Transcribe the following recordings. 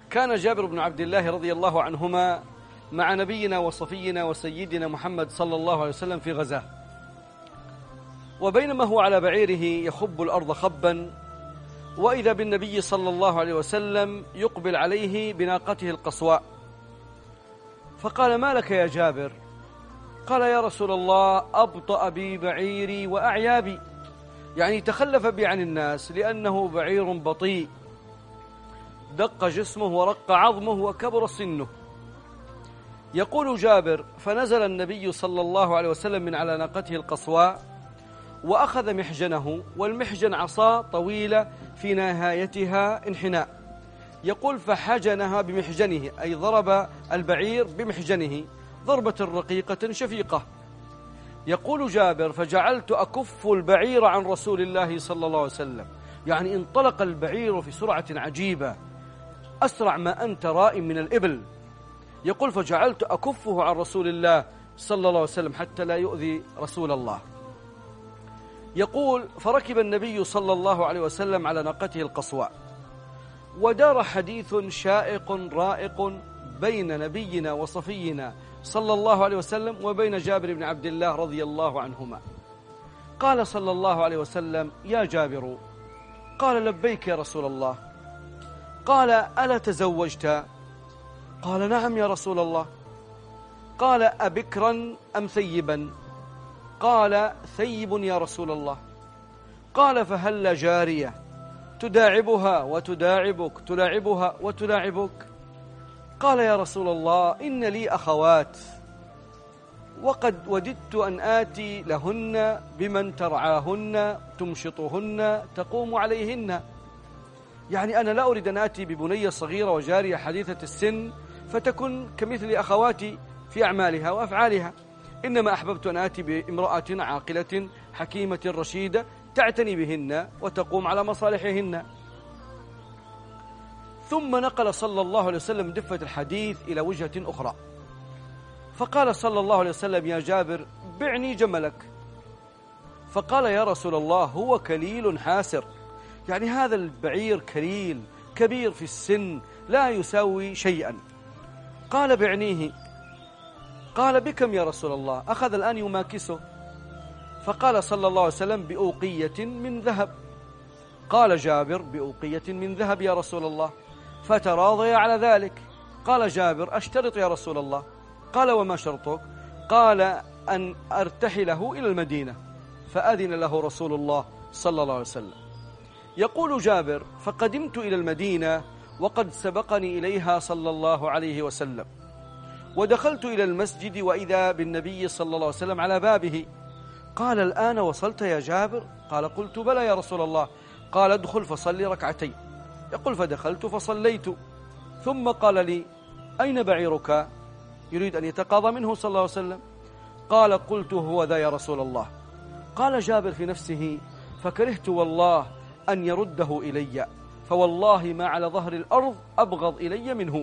كان جابر بن عبد الله رضي الله عنهما مع نبينا وصفينا وسيدنا محمد صلى الله عليه وسلم في غزاة، وبينما هو على بعيره يخب الأرض خبا، وإذا بالنبي صلى الله عليه وسلم يقبل عليه بناقته القصواء، فقال: ما لك يا جابر؟ قال: يا رسول الله، أبطأ بي بعيري وأعيابي، يعني تخلف بي عن الناس لأنه بعير بطيء، دق جسمه ورق عظمه وكبر سنه. يقول جابر: فنزل النبي صلى الله عليه وسلم من على ناقته القصواء وأخذ محجنه، والمحجن عصا طويلة في نهايتها انحناء. يقول: فحجنها بمحجنه، أي ضرب البعير بمحجنه ضربة رقيقة شفيقة. يقول جابر: فجعلت أكف البعير عن رسول الله صلى الله عليه وسلم، يعني انطلق البعير في سرعة عجيبة، أسرع ما أنت رائم من الإبل. يقول: فجعلت أكفه عن رسول الله صلى الله عليه وسلم حتى لا يؤذي رسول الله. يقول: فركب النبي صلى الله عليه وسلم على ناقته القصواء، ودار حديث شائق رائق بين نبينا وصفينا صلى الله عليه وسلم وبين جابر بن عبد الله رضي الله عنهما. قال صلى الله عليه وسلم: يا جابر. قال: لبيك يا رسول الله. قال: ألا تزوجت؟ قال: نعم يا رسول الله. قال: أبكرا أم ثيبا؟ قال: ثيب يا رسول الله. قال: فهل جارية تداعبها وتداعبك، تلاعبها وتلاعبك؟ قال: يا رسول الله، إن لي أخوات، وقد وددت أن آتي لهن بمن ترعاهن تمشطهن تقوم عليهن، يعني أنا لا أريد أن آتي ببنية صغيرة وجارية حديثة السن فتكن كمثل أخواتي في أعمالها وأفعالها، إنما أحببت أن آتي بامرأة عاقلة حكيمة رشيدة تعتني بهن وتقوم على مصالحهن. ثم نقل صلى الله عليه وسلم دفة الحديث إلى وجهة أخرى، فقال صلى الله عليه وسلم: يا جابر، بعني جملك. فقال: يا رسول الله، هو كليل حاسر، يعني هذا البعير كليل كبير في السن لا يساوي شيئا. قال: بعنيه. قال: بكم يا رسول الله؟ أخذ الآن يماكسه، فقال صلى الله عليه وسلم: بأوقية من ذهب. قال جابر: بأوقية من ذهب يا رسول الله. فتراضي على ذلك. قال جابر: أشترط يا رسول الله. قال: وما شرطك؟ قال: أن أرتحله إلى المدينة. فأذن له رسول الله صلى الله عليه وسلم. يقول جابر: فقدمت إلى المدينة وقد سبقني إليها صلى الله عليه وسلم، ودخلت إلى المسجد وإذا بالنبي صلى الله عليه وسلم على بابه. قال: الآن وصلت يا جابر؟ قال: قلت: بلى يا رسول الله. قال: ادخل فصلي ركعتين. يقول: فدخلت فصليت، ثم قال لي: أين بعيرك؟ يريد أن يتقاضى منه صلى الله عليه وسلم. قال: قلت: هو ذا يا رسول الله. قال جابر في نفسه: فكرهت والله أن يرده إلي، فوالله ما على ظهر الأرض أبغض إلي منه.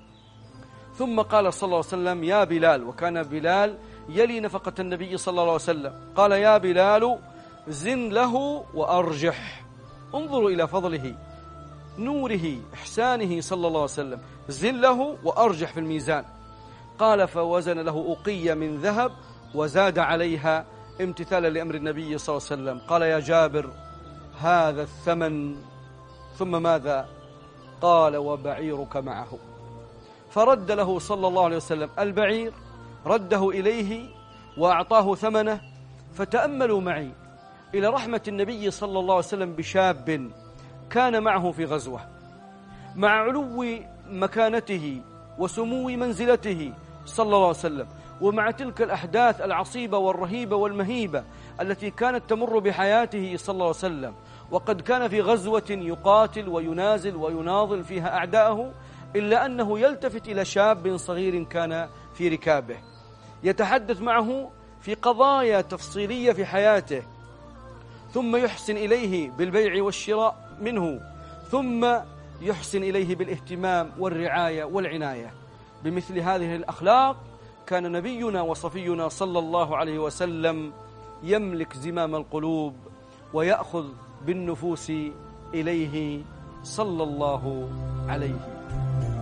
ثم قال صلى الله عليه وسلم: يا بلال، وكان بلال يلي نفقة النبي صلى الله عليه وسلم، قال: يا بلال، زن له وأرجح. انظروا إلى فضله، نوره، إحسانه صلى الله عليه وسلم، زن له وأرجح في الميزان. قال: فوزن له أوقية من ذهب وزاد عليها امتثالا لأمر النبي صلى الله عليه وسلم. قال: يا جابر، هذا الثمن. ثم ماذا؟ قال: وبعيرك معه. فرد له صلى الله عليه وسلم البعير، رده إليه وأعطاه ثمنه. فتأملوا معي إلى رحمة النبي صلى الله عليه وسلم بشاب كان معه في غزوة، مع علو مكانته وسمو منزلته صلى الله عليه وسلم، ومع تلك الأحداث العصيبة والرهيبة والمهيبة التي كانت تمر بحياته صلى الله عليه وسلم، وقد كان في غزوة يقاتل وينازل ويناضل فيها أعداءه، إلا أنه يلتفت إلى شاب صغير كان في ركابه يتحدث معه في قضايا تفصيلية في حياته، ثم يحسن إليه بالبيع والشراء منه، ثم يحسن إليه بالاهتمام والرعاية والعناية. بمثل هذه الأخلاق كان نبينا وصفينا صلى الله عليه وسلم يملك زمام القلوب ويأخذ بالنفوس إليه صلى الله عليه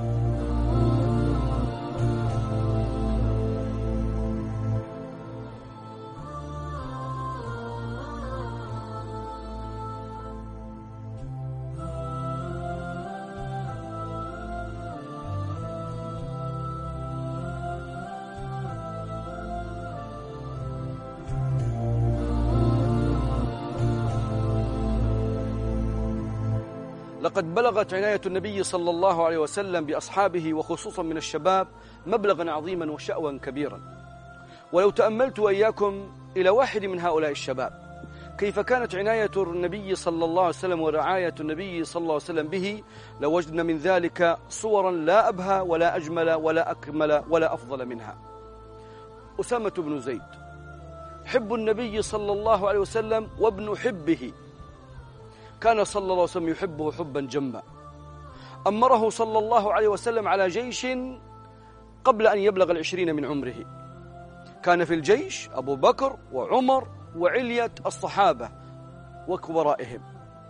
لقد بلغت عناية النبي صلى الله عليه وسلم بأصحابه وخصوصا من الشباب مبلغا عظيما وشأوا كبيرا. ولو تأملت وإياكم إلى واحد من هؤلاء الشباب كيف كانت عناية النبي صلى الله عليه وسلم ورعاية النبي صلى الله عليه وسلم به، لوجدنا من ذلك صورا لا أبهى ولا أجمل ولا أكمل ولا أفضل منها. أسامة بن زيد حب النبي صلى الله عليه وسلم وابن حبه، كان صلى الله عليه وسلم يحبه حبا جما. أمره صلى الله عليه وسلم على جيش قبل أن يبلغ 20 من عمره. كان في الجيش أبو بكر وعمر وعلية الصحابة وكبرائهم.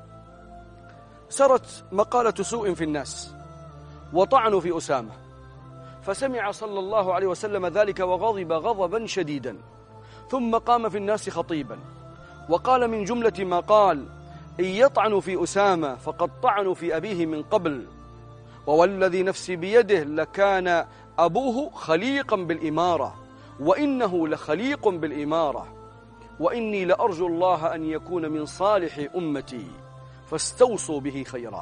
سرت مقالة سوء في الناس وطعنوا في أسامة، فسمع صلى الله عليه وسلم ذلك وغضب غضبا شديدا، ثم قام في الناس خطيبا وقال من جملة ما قال: إن يطعنوا في أسامة فقد طعنوا في أبيه من قبل، ووالذي نفسي بيده لكان أبوه خليقا بالإمارة، وإنه لخليق بالإمارة، وإني لأرجو الله أن يكون من صالح أمتي فاستوصوا به خيرا.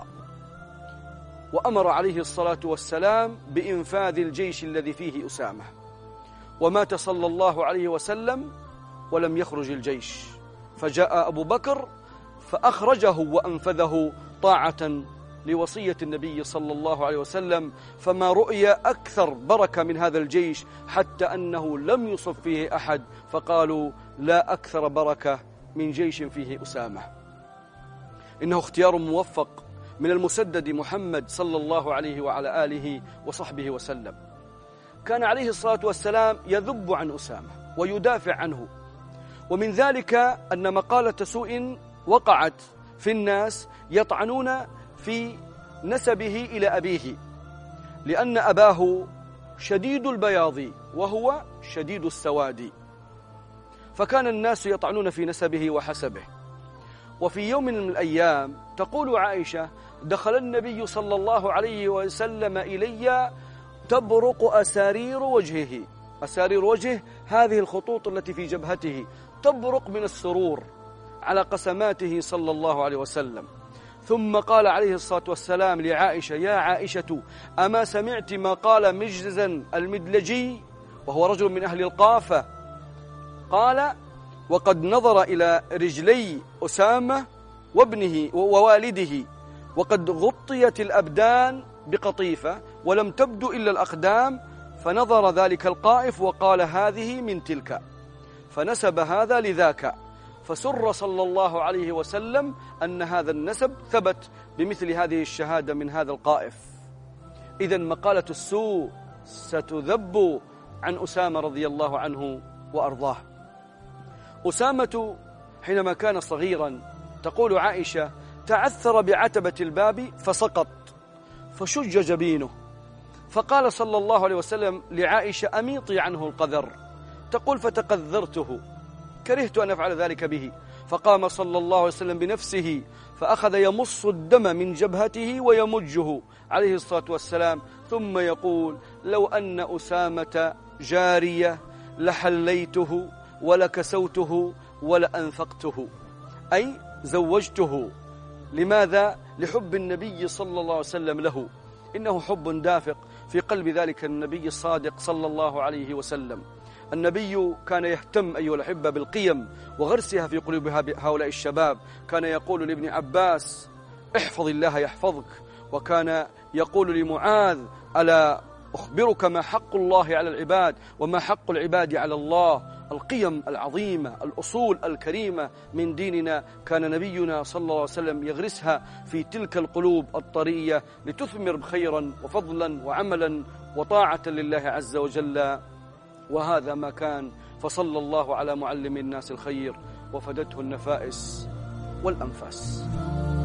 وأمر عليه الصلاة والسلام بإنفاذ الجيش الذي فيه أسامة، ومات صلى الله عليه وسلم ولم يخرج الجيش، فجاء أبو بكر فأخرجه وأنفذه طاعة لوصية النبي صلى الله عليه وسلم. فما رؤي أكثر بركة من هذا الجيش، حتى أنه لم يصب فيه أحد، فقالوا لا أكثر بركة من جيش فيه أسامة. إنه اختيار موفق من المسدد محمد صلى الله عليه وعلى آله وصحبه وسلم. كان عليه الصلاة والسلام يذب عن أسامة ويدافع عنه، ومن ذلك أن مقالة سوء وقعت في الناس يطعنون في نسبه إلى أبيه، لأن أباه شديد البياض وهو شديد السواد، فكان الناس يطعنون في نسبه وحسبه. وفي يوم من الأيام تقول عائشة: دخل النبي صلى الله عليه وسلم إلي تبرق أسارير وجهه. أسارير وجهه هذه الخطوط التي في جبهته تبرق من السرور على قسماته صلى الله عليه وسلم. ثم قال عليه الصلاة والسلام لعائشة: يا عائشة، أما سمعت ما قال مجزا المدلجي وهو رجل من أهل القافة؟ قال: وقد نظر إلى رجلي أسامة وابنه ووالده، وقد غطيت الأبدان بقطيفة ولم تبدو إلا الأقدام، فنظر ذلك القائف وقال: هذه من تلك، فنسب هذا لذاك، فسر صلى الله عليه وسلم أن هذا النسب ثبت بمثل هذه الشهادة من هذا القائف. إذن مقالة السوء ستذب عن أسامة رضي الله عنه وأرضاه. أسامة حينما كان صغيرا تقول عائشة: تعثر بعتبة الباب فسقط فشج جبينه، فقال صلى الله عليه وسلم لعائشة: أميطي عنه القذر. تقول: فتقذرته، كرهت أن أفعل ذلك به، فقام صلى الله عليه وسلم بنفسه فأخذ يمص الدم من جبهته ويمجه عليه الصلاة والسلام، ثم يقول: لو أن أسامة جارية لحليته ولكسوته ولأنفقته، أي زوجته. لماذا؟ لحب النبي صلى الله عليه وسلم له. إنه حب دافق في قلب ذلك النبي الصادق صلى الله عليه وسلم. النبي كان يهتم أيها الأحبة بالقيم وغرسها في قلوب هؤلاء الشباب. كان يقول لابن عباس: احفظ الله يحفظك، وكان يقول لمعاذ: ألا أخبرك ما حق الله على العباد وما حق العباد على الله. القيم العظيمة، الأصول الكريمة من ديننا كان نبينا صلى الله عليه وسلم يغرسها في تلك القلوب الطرية لتثمر خيرا وفضلا وعملا وطاعة لله عز وجل. وهذا ما كان، فصلى الله على معلم الناس الخير وفدته النفائس والأنفاس.